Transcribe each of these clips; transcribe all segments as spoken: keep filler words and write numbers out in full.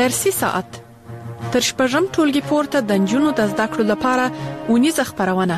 درسي ساعت تر شپږم ټولګي پورته د نجونو د زده کړو لپاره ونیزه خپرونه.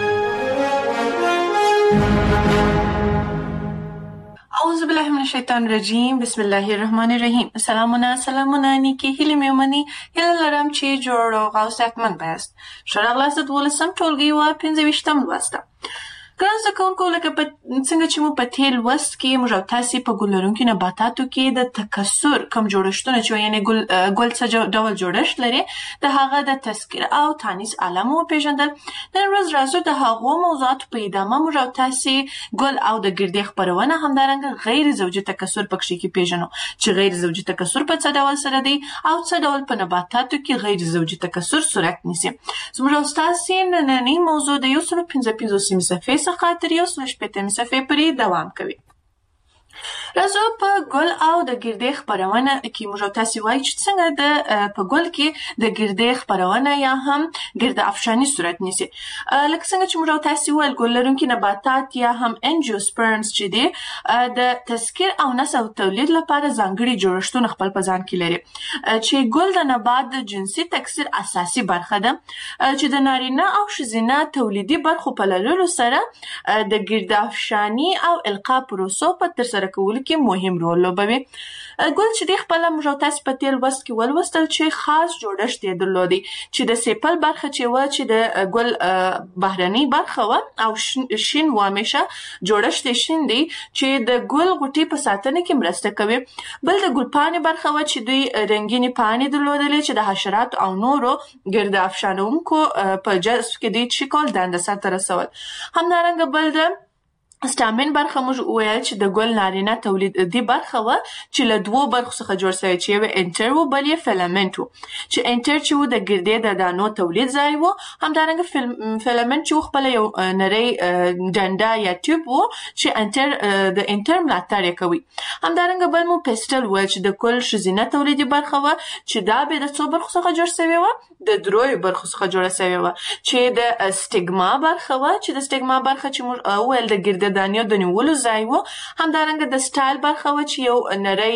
اعوذ بالله من الشیطان الرجیم. بسم الله الرحمن الرحیم. سلامونه سلامونه نیکی هیله مې ومني. هیله لرم چې جوړ او صحتمند یاست. ښه راغلاست دولسم ټولګي و پنځه ویشتم لوست. ګران زده کوونکو، لکه څنګه چې مو په تېر لوست کې موږ او تاسې په ګل لرونکي نباتاتو کې د تکثر کوم جوړښتونه چې یعنې ګل ګل څه ډول جوړښت لري د هغه د تذکر او تانیث علم وپېژندل. نن ورځ راځو د هغو موضوعاتو په ادامه موږ او تاسې ګل او د ګردې خپرونه همدارنګه غیر زوجي تکثر پکښې کې پېژنو چې غیر زوجي تکثر په څه ډول سره دی او څه ډول په نباتاتو کې غیر زوجي تکثر صورت نیسي. زموږ او ستاسې نننۍ موضوع د یو سل پنځه پنځوسمې صفحې څخه تر یو سل شپېتمې صفحې پورې دوام کوي. راځو په ګل او د ګردې خپرونه کې موږ تاسې وایي چې څنګه د په ګل کې د ګردې خپرونه یا هم ګرده افشاني صورت نیسي. لکه څنګه چې موږ تاسې وویل ګل لرونکي نباتات یا هم انجیوسپرمز چې دي د تذکر او نسل او تولید لپاره ځانګړي جوړښتونه خپل په ځان کې لري چې ګل د نبات د جنسي تکثر اساسي برخه ده چې د نارینه او ښځینه تولیدي برخو په لرلو سره د ګرده افشاني او القا پروسو په ترسره کولو کې مهم رول لوبوي. ګل چې دی خپله موږ او تاسې په تېر لوست کې ولوستل چې خاص جوړښت یې درلودی چې د سیپل برخه چې وه چې د ګل بهرنۍ برخه وه او شین و همیشه جوړښت یې شین دی چې د ګل غوټې په ساتنه کې مرسته کوي. بل د ګل پاڼې برخه وه چې دوی رنګینې پاڼې درلودلې چې د حشراتو او نورو ګرده افشانوونکو په جذب کې دوی څه کول دنده سرته رسول. همدارنګه بل د سټامن برخه موږ وویل چې د ګل نارینه تولیدي برخه وه چې له دوو برخو څخه جوړ شوی چې یو انټر و بل یې فیلامنټ و چې انټر چې و د ګردې د دانو تولید ځای و. همدارنګه فیلامنټ چې و خپله یو نری ډنډه یا ټیوب و چې انټر د انټر ملاتړ یې کوي. همدارنګه بل مو پیسټل ویل چې د ګل ښځینه تولیدي برخه وه چې دا بیا د څو برخو څخه جوړ شوې وه د دریو برخو څخه جوړه شوې وه چې د سټیګما برخه وه چې د سټیګما برخه چې موږ وویل د ګردې دانیو د نیولو ځای و. همدارنګه د سټایل برخه وه چې یو نری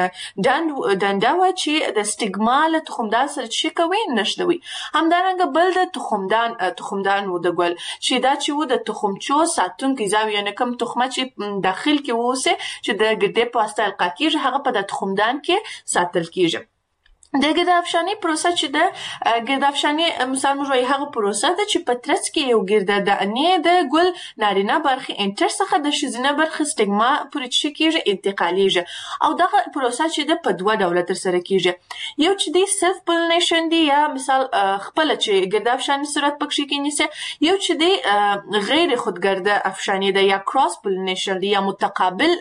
ډنډه وه چې د سټیګما له تخمدان سره څه کوي نښلوي. همدارنګه بل د تخمدان تخمدان و د ګل چې دا چې و د تخمچو ساتونکی ځای یعنې کوم تخمه چې داخل کې واوسي چې د ګردې په واسطه القا کېږي هغه په د تخمدان کې ساتل کېږي. د ګرده افشاني پروسه چې ده ګرده افشاني مثال موږ وایي هغه پروسه ده چې په ترڅ کې یو ګرده دانې د ګل نارینه برخې انټر څخه د ښځینه برخې سټیګما پورې څه کېږي انتقالیږي او دغه پروسه چې ده په دوه ډوله ترسره کېږي. یو چې دی سلف پولینیشن دی یا مثال خپله چې ګرده افشاني صورت پکښې کې نیسي. یو چې دی غیر خودګرده افشاني ده یا کراس پولینیشن دی یا متقابل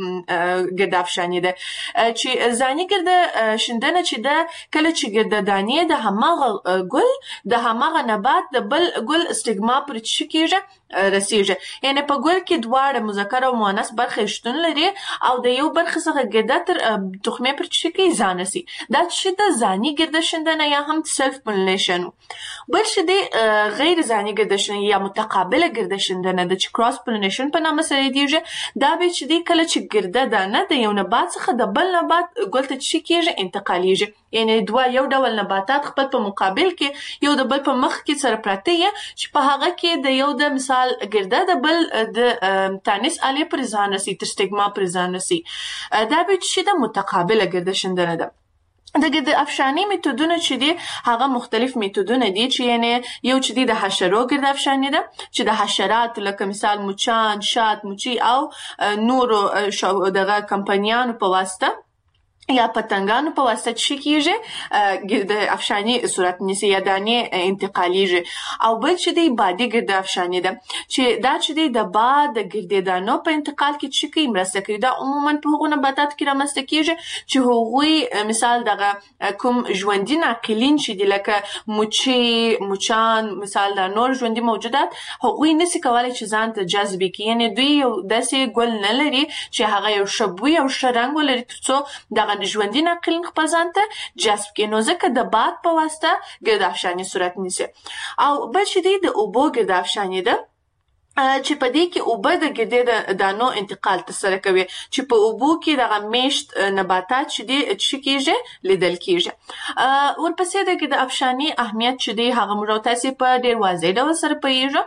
ګرده افشاني ده چې ځاني ګرده شیندنه چې ده کله چې ګرده دانې د هماغه ګل د هماغه نبات د بل ګل سټیګما پورې څه کېږي رسیږي. یعنې په ګل کې دواړه مذکر او مؤنث برخې شتون لري او د یو برخې څخه ګرده تر تخمې پورې څه کوي ځان رسي. دا چې د ځاني ګرده شیندنه یا هم سلف پولینیشن. بل چې دی غیر ځاني ګرده شیندنه یا متقابله ګرده شیندنه ده چې کراس پولینیشن په نامه سره یادېږي. دا به چې دی کله چې ګرده دانه د یو نبات څخه د بل نبات ګل ته څه کېږي انتقالیږي. یعنې دوه یو ډول نباتات خپل په مقابل کې یو د بل په مخ کې سره پراته یې چې په هغه کې د یو د مثال ګرده د بل د تانیث آلې پورې ځان رسي تر سټیګما پورې ځان رسي. دا به چې د متقابله ګرده شیندنه ده. د ګرده افشاني میتودونه چې دي هغه مختلف میتودونه دي چې یعنې یو چې دی د حشرو ګرده افشاني ده چې د حشراتو لکه مثال مچان شات مچي او نورو دغه کمپنیانو په واسطه یا پتنګانو په واسطه چې کېږي ګرده افشاني صورت نیسي یا دانې انتقالیږي. او بل چې دی بادي ګرده افشاني ده چې دا چې دی د باد د ګردې دانو په انتقال کې چې کوي مرسته کوي. دا عموما په هغو نباتاتو کې رامنځته کېږي چې هغوی مثال دغه کوم ژوندي ناقلین چې دي لکه مچۍ مچان مثال دا نور ژوندي موجودات هغوی نسي کولی چې ځان ته جذب کړي. یعنې دوی یو داسې ګل نه لري چې هغه یو ښه بوی او ښه رنګ ولري تر څو دغه ژوندي ناقلین خپل ځان ته جذب کړي. نو ځکه د باد په واسطه ګرده افشاني صورت نیسي. او بل چې دی د اوبو ګرده افشاني ده چې په دې کې اوبه د ګردې د دانو انتقال ترسره کوي چې په اوبو کې دغه میشت نباتات چې دي چې کېږي لیدل کېږي. ورپسې د ګرد افشاني اهمیت چې دی هغه موږ تاسو په ډېر واضح ډول سره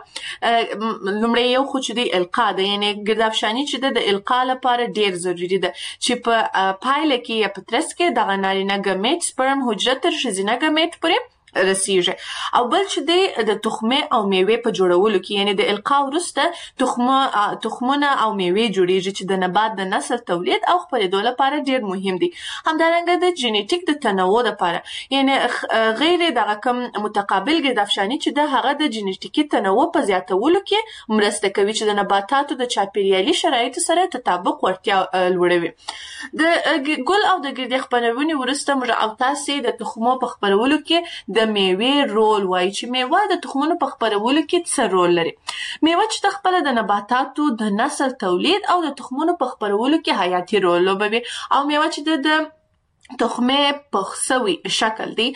پوهیږو. لومړی یو خو چې دی القا ده، یعنی ګرد افشاني چې د القا لپاره ډېر ضروری ده چې په پایله کې یا په ترڅ کې دغه نارینه ګمیټ سپرم حجره تر ښځینه ګمیټ پورې رسیږي. او بل چې دی د تخمه او میوه په جوړولو کې، یعنی د القا وروسته تخمه تخمونه او میوه جوړیږي چې د نبات د نسل تولید او خپرېدو لپاره ډیر مهم دي. همدارنګه د جینیټیک د تنوع لپاره، یعنی غیر دغه کوم متقابل ګردافشاني چې د هغه د جینیټیکي تنوع په زیاتولو کې مرسته کوي چې د نباتاتو د چاپیریالي شرایطو سره تطابق ورتیا لوړوي. د ګل او د ګردې خپرونې وروسته موږ او تاسو د تخمو په خپرولو کې د میوه رول وایي چې میوه د تخمونو په خپرولو کې څه رول لري. میوه چې خپل د نباتاتو د نسل تولید او د تخمونو په خپرولو کې حیاتي رول لوبوي. او میوه چې د تخمه پخسوي شکل دی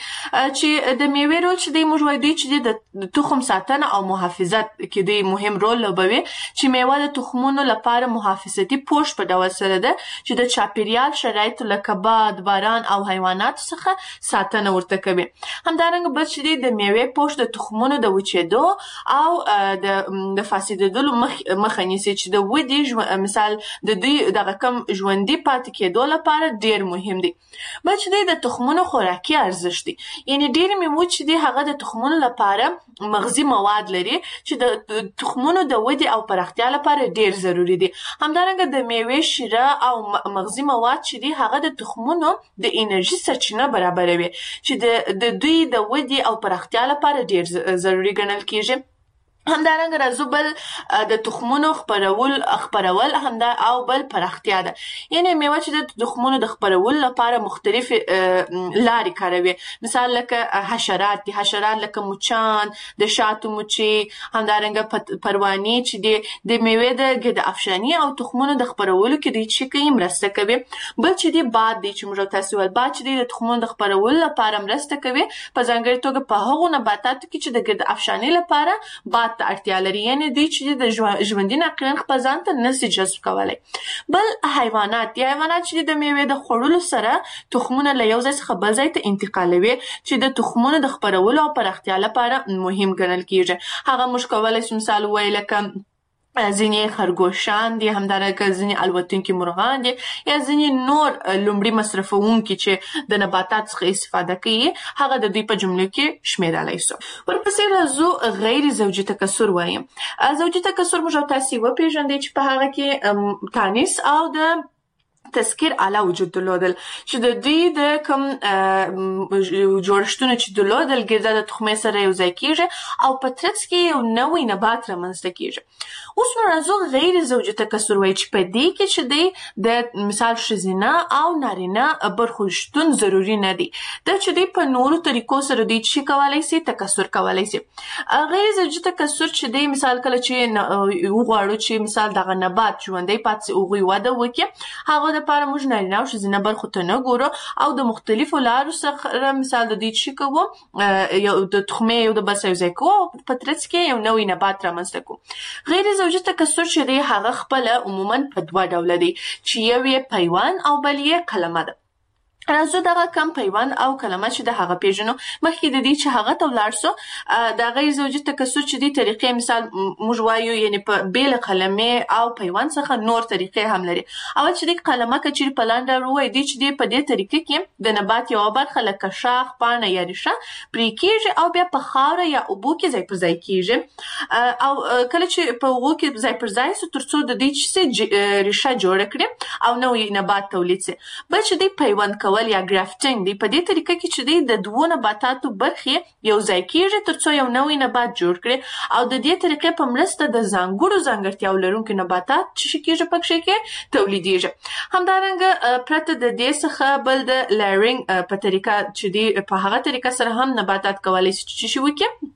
چې د میوه رول چې دی موږ وایو چې د تخم ساتنه او محافظت کې دی مهم رول لوبوي، چې میوه د تخمونو لپاره محافظتي پوښ په ډول سره ده چې د چاپیریال شرایط لکه باد، باران او حیوانات څخه ساتنه ورته کوي. همدارنګه بل چې دی د میوه پوښ د تخمونو د وچېدو او د د فاسدېدلو مخه نیسي چې د ودې مثال د دې دغه کم ژوندۍ پاتې کېدو لپاره ډیر مهم دی. بل چې دی د تخمونو خوراکي ارزښت دی، یعنی ډېر میوه چې دی هغه د تخمونو لپاره مغذي مواد لري چې د تخمونو د ودې او پراختیا لپاره ډېر ضروری دي. همدارنګه د میوه شیره او مغذي مواد چې دی هغه د تخمونو د انرژي سرچینه برابروي چې د دوی د ودې او پراختیا لپاره ډېر ضروری ګڼل کېږي. همدارنګه راځو بل د تخمونو خپرول خپرول همدا او بل پراختیا ده، یعنی میوه چې د تخمونو د خپرول لپاره مختلف لارې کاروي. مثال لکه حشرات دي، حشرات لکه مچان، د شاتو مچۍ، همدارنګه پروانې چې دي د میوه د ګرد افشاني او تخمونو د خپرولو کې دوی چې کوي مرسته کوي. بل چې دی باد دی چې موږ تاسو ول باد چې دی د تخمونو د خپرولو لپاره مرسته کوي، په ځانګړي توګه په هغو نباتاتو کې چې د ګرد افشاني لپاره باد ته اړتیا لري، یعنی دوی چې د ژوندي ناقلین خپل ځان ته نشي جذب کولی. بل حیوانات دي، حیوانات چې د میوې د خوړلو سره تخمونه له یو ځای څخه بل ځای ته انتقالوي چې د تخمونو د خپرولو او پراختیا لپاره مهم ګڼل کېږي. هغه موږ کولی شو مثال ووایو لکه ځینې خرګوشان دي، همدارنګه ځینې الوتونکي مرغان دي، یا ځینې نور لومړي مصرفونکي چې د نباتات څخه استفاده کوي، هغه د دوی په جملو کې شمیرلی سو. ورپسې راځو غیر زوجي تکثر وایي. زوجي تکثر موږ تاسو وپېژندئ چې په هغه کې تانیث او د تذکیر اعلی وجود درلودل چې د دوی د کوم جوړښتونه چې درلودل ګرده د تخمې سره یو ځای کېږي او په ترڅ کې یو نوی نبات رامنځته کېږي. اوس نو راځو غیر زوجي تکثر وایي چې په دې کې چې دی د مثال ښځینه او نارینه برخو شتون ضروري نه دی، دا چې دی په نورو طریقو سره دوی چې کولی سي تکثر کولی سي. غیر زوجي تکثر چې دی مثال کله چې وغواړو چې مثال دغه نبات ژوندی پاتې سي، هغوی وده وکړي، هغه لپاره موږ نارینه او ښځینه برخو ته نه ګورو او د مختلفو لارو سره مثال د دوی چې کوو یو د تخمې یو د بل سره یو ځای کوو او په ترڅ کې یو نوی نبات رامنځته کوو. غیر زوجي تکثر چې دی هغه خپله عموما په دوه ډوله دی چې یو یې پیوند او بل یې کلمه ده. راځو دغه کم پیوند او کلمه چې د هغه پیژنو. مخکې د دې چې هغه ته ولاړ سو د غیر زوجي تکثر چې دی طریقې مثال موږ وایو یعنی په بیل کلمې او پیوند څخه نور طریقې هم لري. اول چې دی کلمه که چیرې په لاندې ووایي دی چې دی په دې طریقې کې د نبات یوه برخه لکه شاخ، پاڼه یا ریښه پرې کېږي او بیا په خاوره یا اوبو کې ځای پر ځای کېږي او کله چې په اوبو کې ځای پر ځای سو تر څو د دې چې ریښه جوړه کړي او نوی نبات تولید سي. بل چې دی پیوند کول یا ګرافټینګ دی، په دې طریقه کې چې دی د دوو نباتاتو برخې یو ځای کېږي تر څو یو نوی نبات جوړ کړي او د دې طریقې په مرسته د ځانګړو ځانګړتیاو لرونکي نباتات چې کېږي پکې کې تولیدېږي. همدارنګه پرته د دې څخه بل د لیرینګ په طریقه چې دی په هغه طریقه سره هم نباتات کولی شي چې وکړي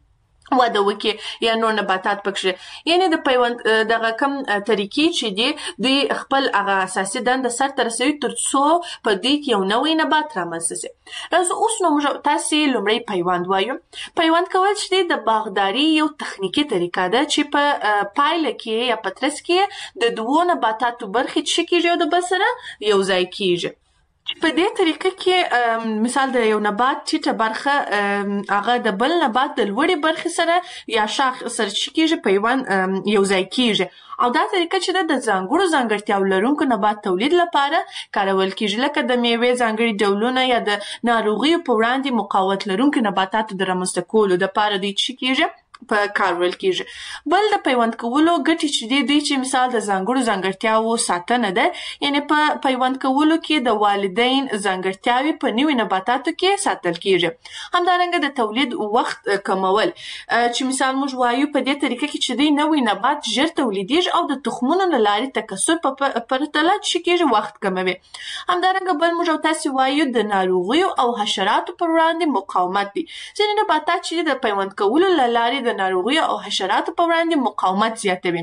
وده وکړي یا نور نباتات پکې یعنی د پیوند دغه کم طریقې چې دی دوی خپل هغه اساسي دنده سرته رسوي تر څو په دې کې یو نوی نبات رامنځته شي. راځو اوس نو موږ تاسې لومړی پیوند وایو. پیوند کول چې دی د باغداري یو تخنیکي طریقه ده چې په پایله کې یا په ترڅ کې د دوو نباتاتو برخې چې کېږي او د بل سره یو ځای کېږي. په دې طریقه کې مثال د یو نبات ټیټه برخه هغه د بل نبات د لوړې برخې سره یا شاخ سره چې کېږي پیوند یو ځای کېږي او دا طریقه چې د ځانګړو ځانګړتیاو لرونکو نبات تولید لپاره کارول کېږي لکه د میوې ځانګړي ډولونه یا د ناروغیو په وړاندې مقاومت لرونکو نباتاتو د رامنځته کولو دپاره دوی چې کېږي په کارول کېږي. بل د پیوند کولو ګټې چې دی دوی چې مثال د ځانګړو ځانګړتیاوو ساتنه ده یعنی په پیوند کولو کې د والدین ځانګړتیاوې په نوي نباتاتو کې ساتل کېږي. همدارنګه د تولید وخت کمول چې مثال موږ وایو په دې طریقه کې چې دی نوی نبات ژر تولیدېږي او د تخمونو له لارې تکثر په پرتله چې کېږي وخت کموي. همدارنګه بل موږ او تاسې وایو د ناروغیو او حشراتو پر وړاندې مقاومت دی. ځینې نباتات چې د پیوند کولو له لارې د ناروغیو او حشراتو په وړاندې مقاومت زیاتوي.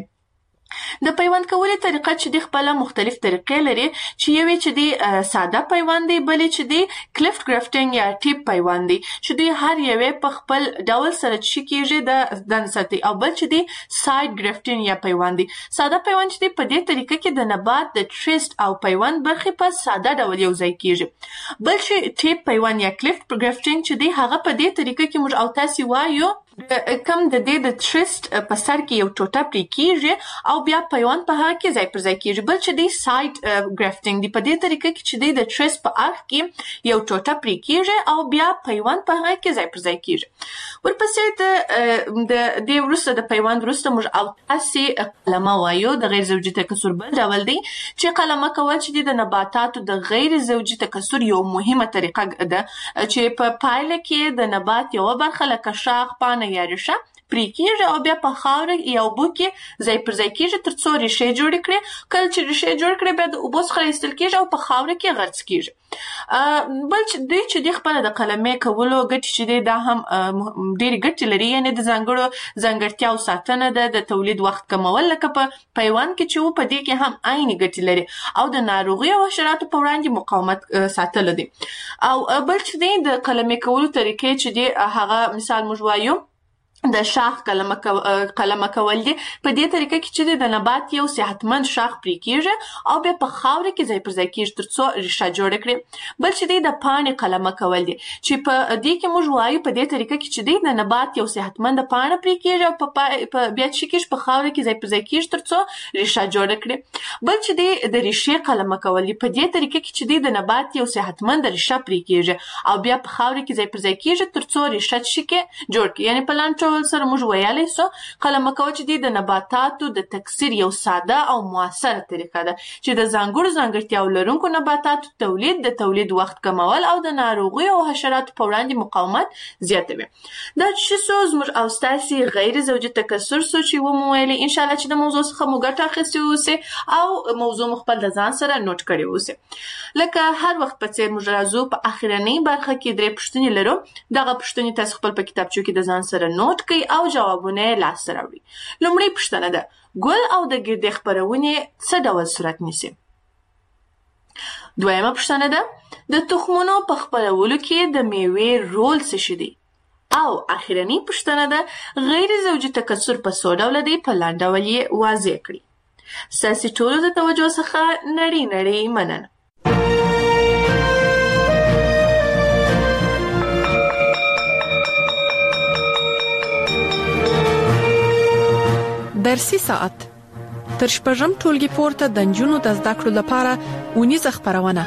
د پیوند کولو طریقه چې دی خپله مختلف طریقې لري چې یوې چې دی ساده پیوند دی بلې چې دی کلفت ګرافټینګ یا ټیپ پیوند دی چې دوی هر یوې په خپل ډول سره چې کېږي د دن ساتي او بل چې دی ساید ګرافټینګ یا پیوند دی. ساده پیوند چې دی په دې طریقه کې د نبات د ټریسټ او پیوند برخې په ساده ډول یو ځای کېږي. بل چې ټیپ پیوند یا کلفت ګرافټینګ چې دی هغه په دې طریقه کې موږ او تاسې وایو کم د دې د ټریسټ په سر کې یو ټوټه پرې کېږي او بیا پیوند په هغه کې ځای پر ځای کېږي. بل چې دی ساید ګرافټینګ دی په دې طریقه کې چې دی د ټریسټ په اړخ کې یو ټوټه پرې کېږي او بیا پیوند په هغه کې ځای پر ځای کېږي. ورپسې د د دې وروسته د پیوند وروسته موږ او تاسې قلمه وایو. د غیر زوجي تکثر بل ډول دی چې قلمه کول چې دی د نباتاتو د غیر زوجي تکثر یو مهمه طریقه ده چې په پایله کې د نبات یوه برخه لکه شاخ پاڼه یا ریښه پرې کېږي او بیا په خاوره یا اوبو کې ځای پر ځای کېږي تر څو ریښې جوړې کړي. کله چې ریښې جوړ کړي بیا د اوبو څخه ایستل کېږي او په خاوره کې غرڅ کېږي. بل چې دوی چې دی خپله د قلمې کولو ګټې چې دی دا هم ډېرې ګټې لري یعنې د ځانګړو ځانګړتیاو ساتنه ده د تولید وخت کمول لکه په پیوند کې چې و په دې کې هم عیني ګټې لري او د ناروغیو او حشراتو په وړاندې مقاومت ساتلو دی. او بل چې دی د قلمې کولو طریقې چې دی هغه مثال موږ وایو د شاخ قلمه قلمه کول دي. په دې طریقه کې چې د نبات یو صحتمند شاخ پرې کېږي او بیا په خاوره کې ځای پر ځای کېږي تر څو ریښه جوړه کړي. بل چې دی د پاڼې قلمه کول دي چې په دې کې موږ وایو په دې طریقه کې چې دی د نبات یو صحتمند پاڼه پرې کېږي او په بیا چې کېږي په خاوره کې ځای پر ځای کېږي تر څو ریښه جوړه کړي. بل چې دی د ریښې قلمه کول دي. په دې طریقه کې چې دی د نبات یو صحتمند ریښه پرې کېږي او بیا په خاوره کې ځای پر ځای کېږي تر څو ریښه چې کې جوړ کړي. یعنې په لاندې سره موږ ویلی سو قلمه کول چې دی د نباتاتو د تکثیر یو ساده او موثره طریقه ده چې د ځانګړو ځانګړتیاو لرونکو نباتاتو تولید د تولید وخت کمول او د ناروغیو او حشراتو په وړاندې مقاومت زیاتوي. دا چې څو زموږ او ستاسې غیر زوجي تکثر څو چې ومو ویلي انشاءالله چې د موضوع څخه مو ګټه اخیستې اوسئ او موضوع مو خپل د ځان سره نوټ کړې اوسئ. لکه هر وخت په څېر موږ راځو په اخرنۍ برخه کې درې پوښتنې لرو. دغه پوښتنې تاسو خپل په کتابچو کې د ځان سره نوټ کړئ او جوابونه یې لاسته راوړي. لومړۍ پوښتنه ده ګل او د ګردې خپرونې څه ډول صورت نیسي؟ دویمه پوښتنه ده د تخمونو په خپرولو کې د میوې رول څه شی دی؟ او اخرنۍ پوښتنه ده غیر زوجي تکثر په څو ډوله دی؟ په لنډ ډول یې واضح کړي. ستاسې ټولو د توجه څخه نړۍ نړۍ مننه. درسي ساعت تر شپږم ټولګي پورته د نجونو د زده کړو لپاره اونیزه خپرونه.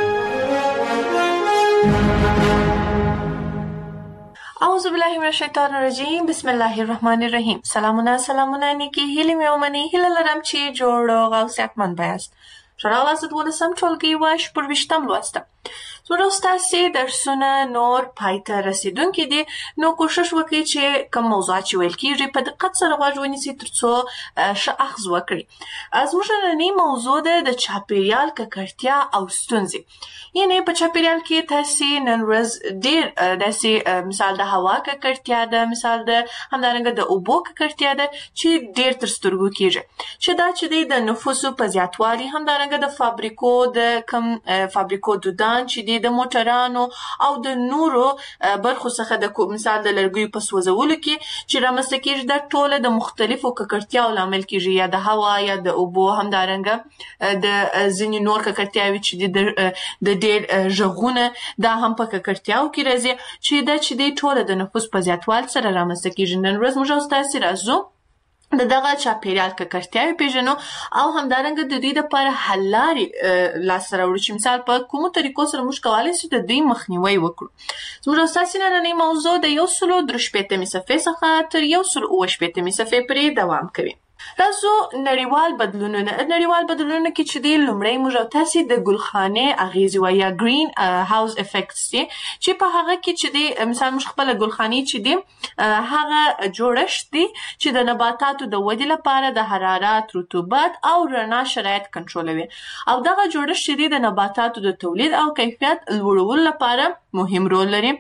اعوذ بالله من الشیطان الرجیم بسم الله الرحمن الرحیم. سلامونه سلامونه نیکی هیلې مې ومنئ. هیله لرم چې جوړ او صحتمند یاست. ښه راغلاست دولسم ټولګي و شپږویشتم لوست. زموږ ستاسې درسونه نور پای ته رسیدونکي دي، نو کوشش وکړئ چې کوم موضوعات چې ویل کېږي په دقت سره غوږ ونیسئ تر څو ښه اخذ وکړئ. زموږ نننۍ موضوع ده د چاپېریال ککړتیا او ستونزې. یعنې په چاپېریال کې تاسې نن ورځ ډېر داسې مثال د هوا ککړتیا ده، مثال د همدارنګه د اوبو ککړتیا ده چې ډېر تر سترګو کېږي، چې دا چې دی د نفوسو په زیاتوالي، همدارنګه د فابریکو د کم فابریکو دودان چې دی د موټرانو او د نورو برخو څخه د مثال د لرګیو په سوځولو کې چې رامنځته کېږي، دا ټوله د مختلفو ککړتیاو لامل کېږي، یا د هوا یا د اوبو، همدارنګه د ځینې نور ککړتیاوې چې دي د ډېر غږونه دا هم په ککړتیاو کې راځي، چې دا چې دی ټوله د نفوس په زیاتوالي سره رامنځته کېږي. نن ورځ موږ ستاسې راځو د دغه چاپېریال ککړتیاوې پېژنو او همدارنګه د دوی دپاره حل لارې لاسته راوړو چې مثال په کومو طریقو سره موږ کولی شو د دوی مخنیوی وکړو. زموږ ستاسې نننۍ موضوع د یو سلو درې شپېتمې صفحې څخه تر یو سلو اووه شپېتمې صفحې پورې دوام کوي. راځو نړیوال بدلونونه. نړیوال بدلونونه کې چې دی لومړی موږ او تاسې د ګلخانې اغېزې وایو یا ګرین هاوس افیکټس دي، چې په هغه کې چې دی مثال موږ خپله ګلخانې چې دی هغه جوړښت دی چې د نباتاتو د ودې لپاره د حرارت، رطوبت او رڼا شرایط کنټرولوي، او دغه جوړښت چې دی د نباتاتو د تولید او کیفیت لوړولو لپاره مهم رول لري.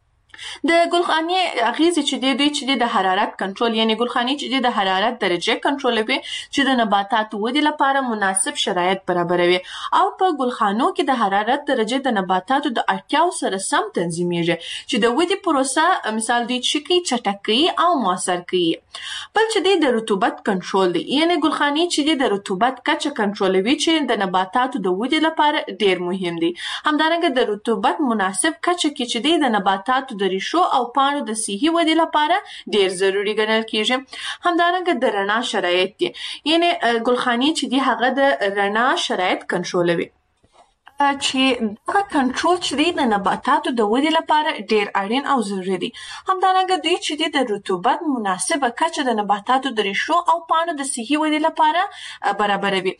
د ګلخانې اغېزې چې دی دوی چې دی د حرارت کنټرول، یعنې ګلخانې چې دی د حرارت درجه کنټرولوي چې د نباتاتو ودې لپاره مناسب شرایط برابروي، او په ګلخانو کې د حرارت درجه د نباتاتو د اړتیاو سره سم تنظیمیږي چې د ودې پروسه مثال دوی چې کوي چټکوي او مؤثر کوي. بل چې دی د رطوبت کنټرول دی، یعنې ګلخانې چې دی د رطوبت کچه کنټرولوي چې د نباتاتو د ودې لپاره ډېر مهم دی. همدارنګه د رطوبت مناسب کچه کې چې دی د نباتاتو د ریښو او پاڼو د صحي ودې لپاره ډېر ضروري ګڼل کېږي. همدارنګه د رڼا شرایط دي، یعنې ګلخانې چې دي هغه د رڼا شرایط کنټرولوي، چې دغه کنټرول چې دی د نباتاتو د ودې لپاره ډېر اړین او ضروري دی. همدارنګه دوی چې دی د رطوبت مناسبه کچه د نباتاتو د ریښو او پاڼو د صحي ودې لپاره برابروي،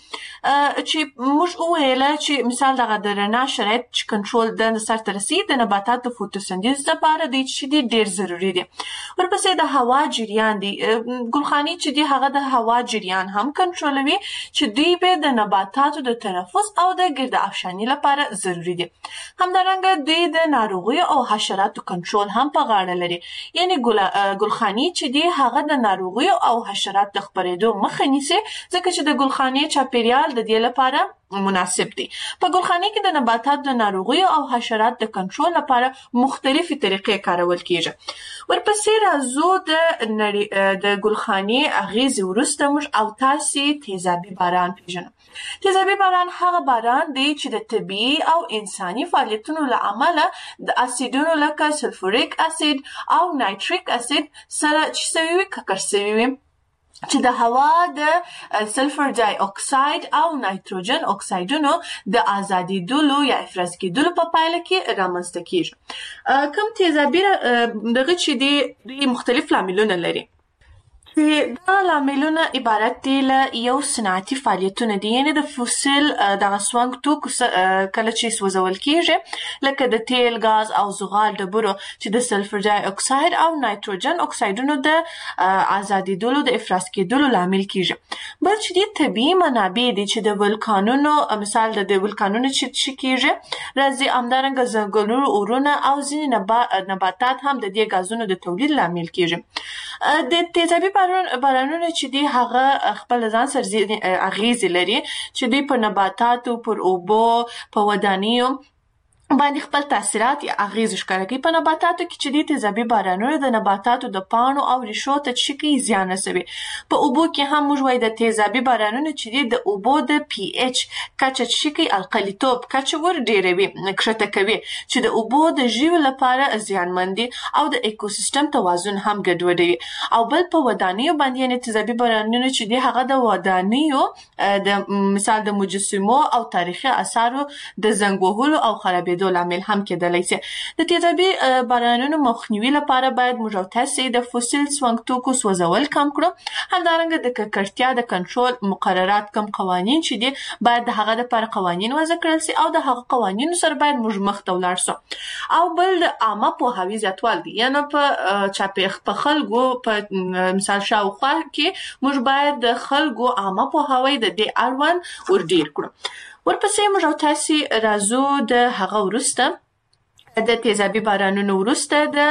چې موږ وویله چې مثال دغه د رڼا شرایط چې کنټرول د سرته رسي د نباتاتو فوتوسنتیز لپاره دوی چې دی ډېر ضروري دی. ورپسې د هوا جریان دی. ګلخانې چې دی هغه د هوا جریان هم کنټرولوي، چې دوی به د نباتاتو د تنفس او د ګرد افشاني لپاره ضروري دي. همدارنګه دوی د ناروغیو او حشراتو کنټرول هم په غاړه لري، یعنې ګلخانې چې دی هغه د ناروغیو او حشرات د خپرېدو مخه نیسي، ځکه چې د ګلخانې چاپېریال د دې لپاره مناسب دی. په ګلخانې کې د نباتاتو د ناروغیو او حشرات د کنټرول لپاره مختلفې طریقې کارول کېږي. ورپسې راځو د د ګلخانې اغېزې وروسته موږ او تاسې تیزابي باران پېژنو. تیزابي باران هغه باران دی چې د طبیعي او انساني فعالیتونو له امله د اسیدونو لکه سلفوریک اسید او نایتریک اسید سره چې سوي وي ککړ سوي وي، چې د هوا د سلفر ډای اکساید او نایتروجن اکسایدونو د ازادېدلو یا افراز کېدلو په پایله کې رامنځته کېږي. کوم تیزابي دغه چې دی دوی مختلف لاملونه لري، چې دا لاملونه عبارت دي له یو صنعتي فعالیتونه دي، یعنې د فوسیل دغه سونګ توکو کله چې سوځول کېږي لکه د تیل، ګاز او زغال ډبرو چې د سلفر ډای اکساید او نایتروجن اکسایدونو د ازادېدلو د افراز کېدلو لامل کېږي. بل چې دي طبیعي منابع دي چې د ولکانونو مثال د ولکانونو چې کېږي راځي، همدارنګه ځنګلونو، اورونه او ځینې نباتات هم د دې ګازونو د تولید لامل کېږي. د تیزابي بارانونه چې دی هغه خپل ځان سره اغېزې لري، چې دوی په نباتاتو، پر اوبو، په ودانیو باندې خپل تاثیرات یا اغېزې ښکاره کوي. په نباتاتو کې چې دی تیزابي بارانونه د نباتاتو د پاڼو او ریښو ته چې کوي زیان رسوي. په اوبو کې هم موږ وایو د تیزابي بارانونه چې دی د اوبو د پی ایچ کچه چې کوي القلیتوب کچه ور ډېروي، کښته کوي، چې د اوبو د ژویو لپاره زیانمن دي او د ایکوسیستم توازن هم ګډوډوي. او بل په ودانیو باندې یعنې تیزابي بارانونه چې دی هغه د ودانیو د مثال د مجسمو او تاریخي اثارو د زنګ وهلو او خرابېدو کېدو لامل هم کېدلی سي. د تیزابي بارانونو مخنیوي لپاره باید موږ او تاسې د فوسیل سونګ توکو سوځول کم کړو. همدارنګه د ککړتیا د کنټرول مقررات کم قوانین چې دي باید د هغه لپاره قوانین وضع کړل سي او د هغه قوانینو سره باید موږ مخ ته ولاړ سو. او بل د عامه پوهاوي زیاتوال دي، یعنی په چاپېخ په خلکو په مثال شاوخوا کې موږ باید د خلکو عامه پوهاوی د دې اړوند ور ډیر کړو. ورپسې موږ او تاسې راځو د هغه وروسته د تیزابي بارانونو وروسته د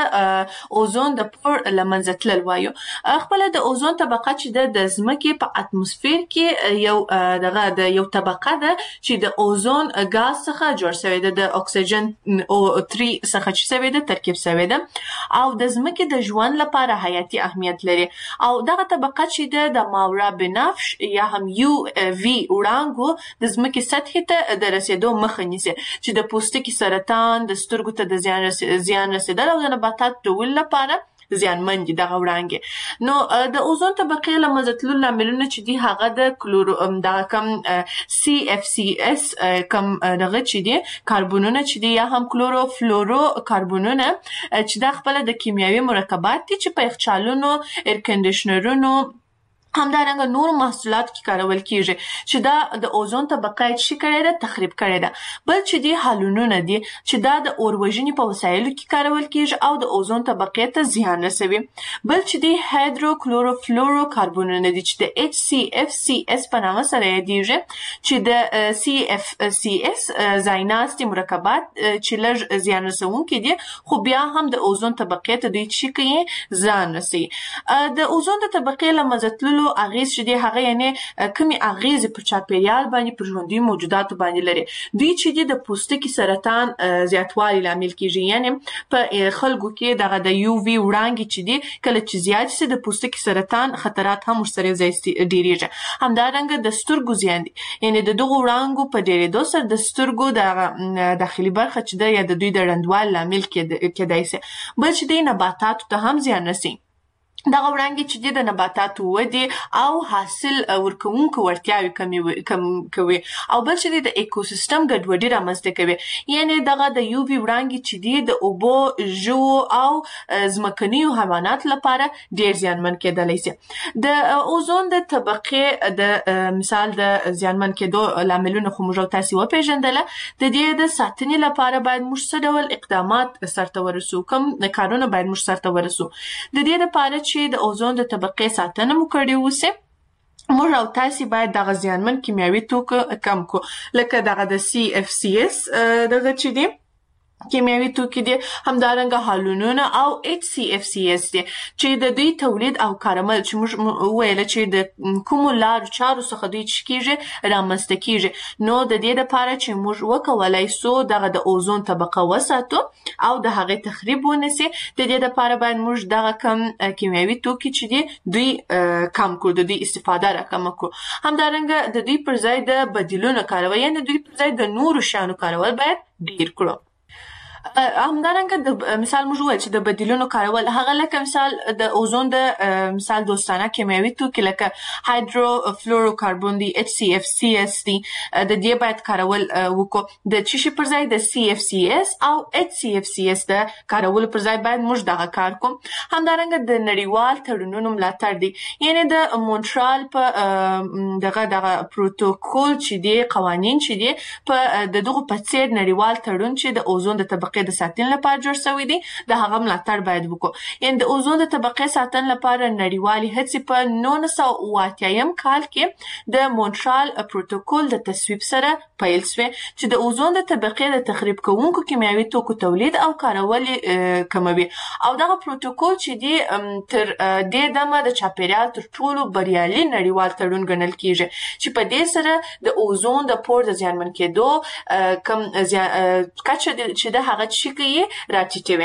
اوزون د پور له منځه تلل وایو. خپله د اوزون طبقه چې ده د ځمکې په اتموسفیر کې یو دغه د یو طبقه ده چې د اوزون ګاز څخه جوړ شوې ده، د اکسیجن او تري څخه چې شوې ده ترکیب شوې ده او د ځمکې د ژوند لپاره حیاتي اهمیت لري. او دغه طبقه چې ده د ماورا بنفش یا هم یو وی وړانګو د ځمکې سطحې ته د رسېدو مخه نیسي چې د پوستکي سرطان، د سترګو ته د زیان زیان رسیدل او د نباتات ډول لپاره زیانمن دي دغه وړانګې. نو د اوزون طبقې له منځه تللو لاملونه چې دي هغه د کلورو دغه کم سی اف سی اس کم دغه چې دي کاربونونه چې دي یا هم کلورو فلورو کاربونونه چې دا خپله د کیمیاوي مرکبات دي چې په یخچالونو، ایر کنډیشنرونو همدارنګه نور محصولات کې کارول کیږي چې دا د اوزون طبقه یې څه کړې ده تخریب کړې ده. بل چې دي هالونونه دي چې دا د اور وژنې په وسایلو کې کارول کیږي او د اوزون طبقې ته زیان رسوي. بل چې دي هایدرو کلورو فلورو کاربونونه دي چې د ایچ سی اف سی اس په نامه سره یادیږي چې د سی اف سی اس ځایناستي مرکبات چې لږ زیان رسونکي دي خو بیا هم د اوزون طبقې ته دوی څه کوي زیان رسوي. د اوزون د طبقې له منځه تللو اغیز چې دی هغه یعنی کمی اغیز په چاپیریال باندې په ژوندي موجوداتو باندې لري. دوی چې دی د پوستکي سرطان زیاتوالي لامل کیږي، یعنی په خلکو کې دغه د یو وی وړانګې چې دی کله چې زیات سي د پوستکي سرطان خطرات هم ورسره ډیریږي. همدارنګه د سترګو زیان دی، یعنی د دغه وړانګو په ډیریدو سره د سترګو د داخلي برخه چې دی یا د دوی د ړندوالي لامل کېدای سي. بل چې دی نباتاتو ته هم زیان رسي. دغه وړانګې چې دي د نباتاتو ودې او حاصل ورکوونکو وړتیاوې کم کوي او بل چې دي د ایکوسیستم ګډوډي رامنځته کوي. یعنی دغه د یو وی وړانګې چې دي د اوبو، ژوو او ځمکنیو حیواناتو لپاره ډیر زیانمن کېدلی سي. د اوزون د طبقې د مثال د زیانمن کېدو لاملونه خو موږ او تاسې وپېژندله. د دې د ساتنې لپاره باید موږ څه ډول اقدامات سرته ورسو، کوم کارونه باید موږ سرته ورسو. د دې لپاره چې د اوزون د طبقې ساتنه مو کړې وسي موږ او تاسې باید دغه زیانمن کیمیاوي توکو کم کو، لکه دغه د سی اف سی اس دغه چې دی کیمیاوي توکي دي، همدارنګه هالونونه او ایچ سی اف سی اس دي چې د دوی تولید او کارمل چې موږ وویل چې د کومو لارو چارو څخه دوی چې کیږي رامنځته کیږي. نو د دې لپاره چې موږ وکولای سو دغه د اوزون طبقه وساتو او د هغې تخریب ونسي، د دې لپاره باید موږ دغه کم کیمیاوي توکي چې دي دوی کم کړو، د دوی استفاده راکمه کړو. همدارنګه د دوی پر ځای د بدیلونو کارول، یعنې دوی پر ځای د نورو شیانو کارول باید ډیر کړو. همدارنګه د مثال موږ وویل چې د بدیلونو کارول هغه لکه مثال د اوزون د مثال دوستانه کیمیاوي توکي لکه هایدرو فلورو کاربون دي، ایچ سی اف سی اس دي، د دې باید کارول وکړو. د چی شي پر ځای د سی اف سی اس او ایچ سی اف سی اس د کارول پر ځای باید موږ دغه کار کوم. همدارنګه د نړیوال تړونونو ملاتړ دي، یعنی د مونټرال په دغه دغه پروتوکول چې دی قوانین چې دي په دغه په څیر نړیوال تړون چې د اوزون د طبقې د ساتنې لپاره جوړ شوی دی د هغه ملاتړ باید وکړو. یعنې د اوزون د طبقې ساتنې لپاره نړیوالې هڅې په نولس سوه اوه اتیایم کال کې د مونټرال پروتوکول د تصویب سره پیل شوې چې د اوزون د طبقې د تخریب کوونکو کیمیاوي توکو تولید او کارول کموي. او دغه پروتوکول چې دی تر دې دمه د چاپیریال تر ټولو بریالي نړیوال تړون ګڼل کیږي چې په دې سره د اوزون د پور د زیانمن کېدو کم کچه چې د هغه چې کوي راټیټوي.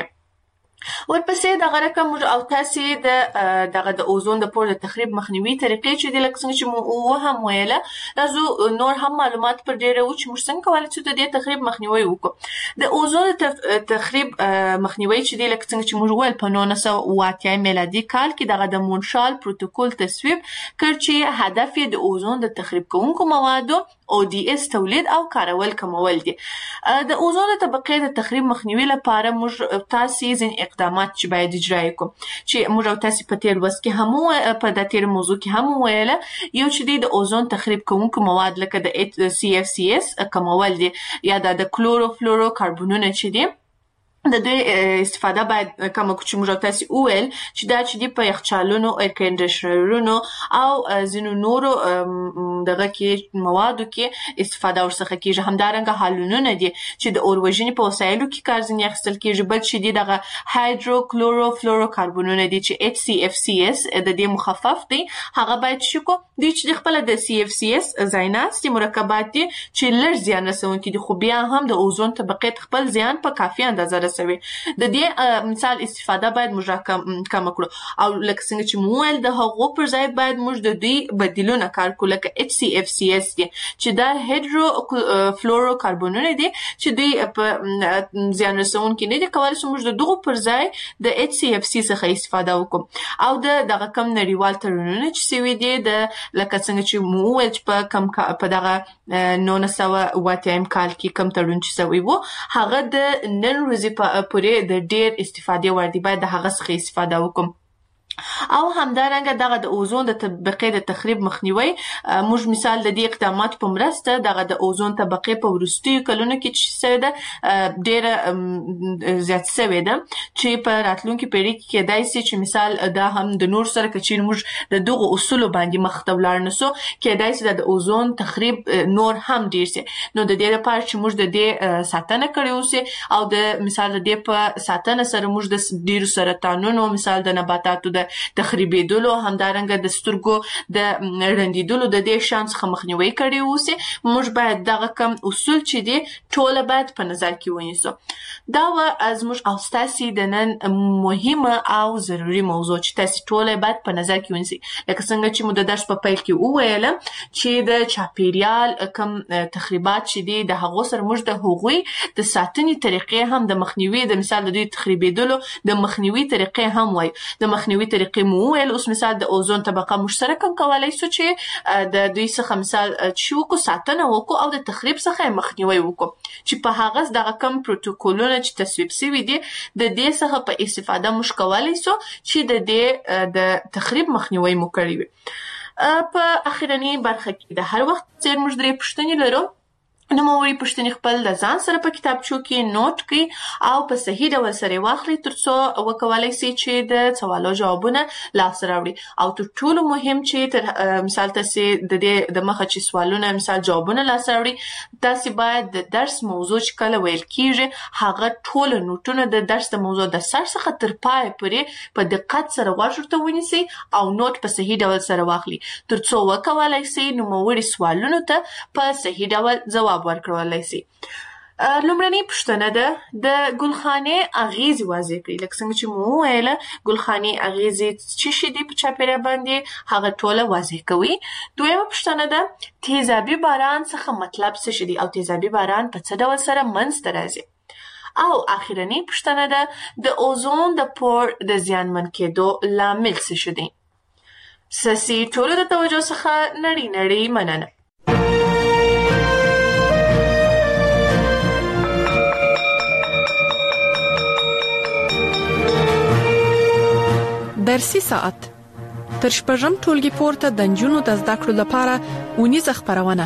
ورپسې دغه رقم موږ او تاسې د دغه د اوزون د پور د تخریب مخنیوي طریقې چې دي لکه څنګه چې مو هم ویله، راځو نور هم معلومات پر ډېروو چې موږ څنګه کولی شو د دې تخریب مخنیوی وکړو. د اوزون د تخریب مخنیوی چې دی لکه څنګه چې موږ ویل په نولس سوه اوه اتیا میلادي کال کې دغه د مونټرال پروتوکول تصویب کړ چې هدف یې د اوزون د تخریب کوونکو موادو او ډي اس تولید او کارول کمول دي. د اوزون د طبقې د تخریب مخنیوي لپاره موږ تاسو ځین اقدامات چې باید اجرا کړو چې موږ او تاسو په تیر وس کې هم په د تیر موضوع کې هم ویله. یو چې د اوزون تخریب کوونکو مواد لکه د سی اف سی اس کمول دي یا د کلورو فلورو کاربونونه چې دي د دې استفاده باید کوم چې موږ تاسو وویل چې دا چې دی په یخچالونو ایر کنډیشنرونو او ځینو نورو دغه کې موادو کې استفاده ورڅخه کیږي. همدارنګه حالونه دي چې د اوروژنې په وسایلو کې کار ځینې اخیستل کیږي بل چې دی دغه هایدرو کلورو فلورو کاربونونه دي چې ایچ سی اف سی اس د دې مخفف دی. هغه باید شکو دی چې خپل د سی اف سی اس زاینات مرکبات دي چې لږ زیان رسونکي دي خو بیا هم د اوزون طبقې خپل زیان په کافي اندازه رسوي. د دې مثال استفاده باید موږ کم کړو او لکه څنګه چې مویل د هغو پر ځای باید موږ د دې بدیلونه کار کړو لکه ایچ سی اف سی اس دي چې دا هایدرو فلورو کاربونونه دي چې دوی په زیان رسونکي نه دي. کولای شو موږ د دغه پر ځای د ایچ سی اف سی څخه استفاده وکړو او د دغه کم نړیوال تړونونه چې سوي دي د لکه څنګه چې مویل په کم په دغه نولس سوه اوه اتیا کال کې کم تړون چې سوي وو هغه د نن ورځې په پورې د ډیر استفاده وړ دی باید د هغه څخه استفاده وکړو. او همدارنګه دغه د اوزون د طبقې د تخریب مخنیوي موږ مثال د دې اقدامات په مرسته دغه د اوزون طبقې په وروستیو کلونو کې چې څه ده ډېره زیات شوې ده چې په راتلونکي پیړۍ کې کېدای شي چې مثال دا هم د نور سره کچیر موږ د دغه اصولو باندې مخ ته ولاړ نسو کېدای شي د اوزون تخریب نور هم ډیر شي. نو د دې لپاره چې موږ د دې ساتنه کړې اوسه او د مثال د دې په ساتنه سره موږ د ډیرو سرطانونو مثال د نباتاتو د تخریبېدلو همدارنګه د سترګو د رندیدلو د دې شانس څخه مخنیوي کړی اوسه موږ باید دغه کم اصول چې دي ټول باید په نظر کې ونیسو. دا و از موږ او تاسو د نن مهمه او ضروري موضوع چې تاسو ټول باید په نظر کې ونیسئ. لکه څنګه چې مو د درس په پیل کې وویل چې د چاپیریال کم تخریبات چې دي د هغو سره موږ د هغوی د ساتنې طریقې هم د مخنیوي د مثال د دوی تخریبېدلو د مخنیوي طریقې هم وایي. د مخنیوي طریقې مو ویل اوس مثال د اوزون طبقه مشترکه کولای شو چې د دوی څخه مثال چې وکړو ساتنه وکړو او د تخریب څخه مخنیوي وکړو چې په هغه دغه کم پروتوکولونه چې تصویب شوي دي د دې څخه په استفاده موږ کولای شو چې د دې د تخریب مخنیوي مو کړی وي. په اخرنی برخه کې د هر وخت څیر موږ درې پوښتنې لرو. نوموړي پوښتنې خپل د ځان سره په کتابچو کې نوٹ کړئ او په صحیح ډول سره واخلئ ترڅو وکولای شئ چې د سوالو جوابونه لاسته راوړئ. او تر ټولو مهم چې تر مثال تاسو د دې د مخه چې سوالونه مثال جوابونه لاسته راوړئ تاسو باید د درس موضوع چې کله ویل کیږي هغه ټول نوټونه د درس د موضوع د سر څخه تر پای پورې په دقت سره واښورته ونیسئ او نوٹ په صحیح ډول سره واخلئ ترڅو وکولای شئ نوموړي سوالونو ته په صحیح ډول ځواب ورکړلای شي. لومړنۍ پوښتنه ده د ګلخانې اغیزې واضح کړئ. لکه څنګه چې مو ویله ګلخانې اغیزې څه شي دي په چاپیریال باندې هغه ټوله واضح کوي. دویمه پوښتنه ده تیزابي باران څخه مطلب څه شي دي او تیزابي باران په څه ډول سره منځته راځي. او اخرنۍ پوښتنه ده د اوزون د پور د زیانمن کېدو لامل څه شي دي. ساسي ټولو د توجه څخه نړۍ نړۍ مننه. درسي ساعت تر شپږم ټولګي پورته د نجونو د زده کړو لپاره اونیزه خپرونه.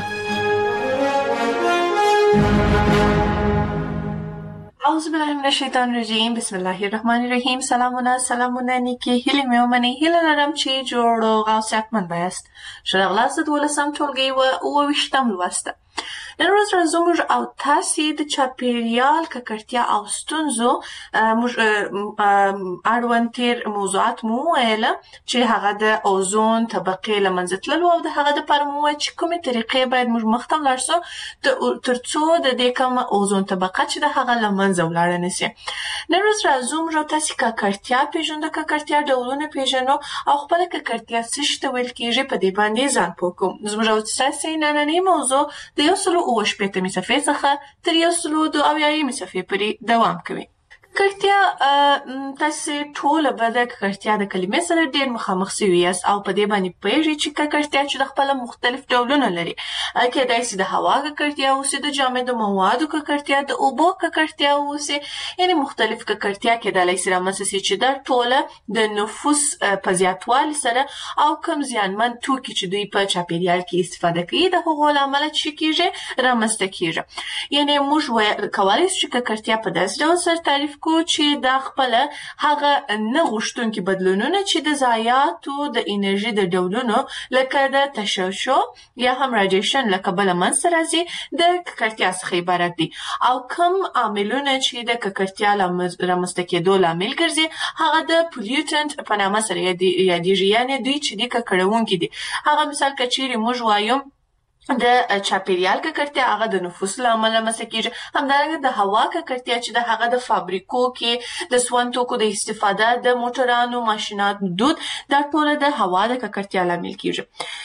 اعوذ بالله من الشیطان الرجیم بسم الله الرحمن الرحیم. سلامونه سلامونه نیکی هیله مې ومنئ. هیله لرم چې جوړ او صحتمند بایاست. ښه راغلاست د دولسم ټولګي و اووه ویشتم لوست. نن ورځ راځو موږ او تاسې د چاپیریال ککړتیا او ستونزو موږ اړوند تیر موضوعات مو وویله چې هغه د اوزون طبقې له منځه تللو او د هغه دپاره مو وویل چې کومې طریقې باید موږ مخ ته ولاړ سو تر څو د دې کومه اوزون طبقه چې د هغه له منځه ولاړه نه سي. نن ورځ راځو موږ او تاسې ککړتیا پېژنو د ککړتیا ډولونه پېژنو او خپله ککړتیا څه شي ته ویل کېږي په دې باندې ځان پوه کوو. زموږ او تاسې نننۍ موضوع د یو سلو اووه شپېتمې صفحې څخه تر یو سلو دوه اویایمې صفحې پورې دوام کوي. ککړتیا تاسو ټول به د ککړتیا د کلمې سره ډېر مخامخ سوي یاست او په دې باندې پوهیږئ چې ککړتیا چې د خپل مختلف ډولونه لري. کېدای شي د هوا ککړتیا اوسي، د جامدو موادو ککړتیا، د اوبو ککړتیا اوسي، یعنې مختلف ککړتیا کېدلی شي رامنځته سي چې دا ټوله د نفوس په زیاتوالي سره او کوم زیانمن توکي چې دوی په چاپیریال کې استفاده کوي د هغو له امله څه کېږي رامنځته کېږي. یعنې موږ کولی شو چې ککړتیا په داسې ډول سره تعریف کو چې دا خپله هغه نه غوښتونکي بدلونونه چې د ضایعاتو د انرژي د ډولونو لکه د تشعشع یا هم راډیشن له کبله منځته راځي د ککړتیا څخه عبارت دي. او کوم عاملونه چې د ککړتیا رامنځته کېدو لامل ګرځي هغه د پولیوټنټ په نامه سره یادېږي، یعنې دوی چې دي ککړونکي دي. هغه مثال که چیرې موږ وایو د چاپیریال ککړتیا هغه د نفوس له امله رامنځته کېږي، همدارنګه د هوا ککړتیا چې د هغه د فابریکو کې د سون توکو د استفاده، د موټرانو، ماشیناتو دود، دا ټوله د هوا د ککړتیا لامل کېږي.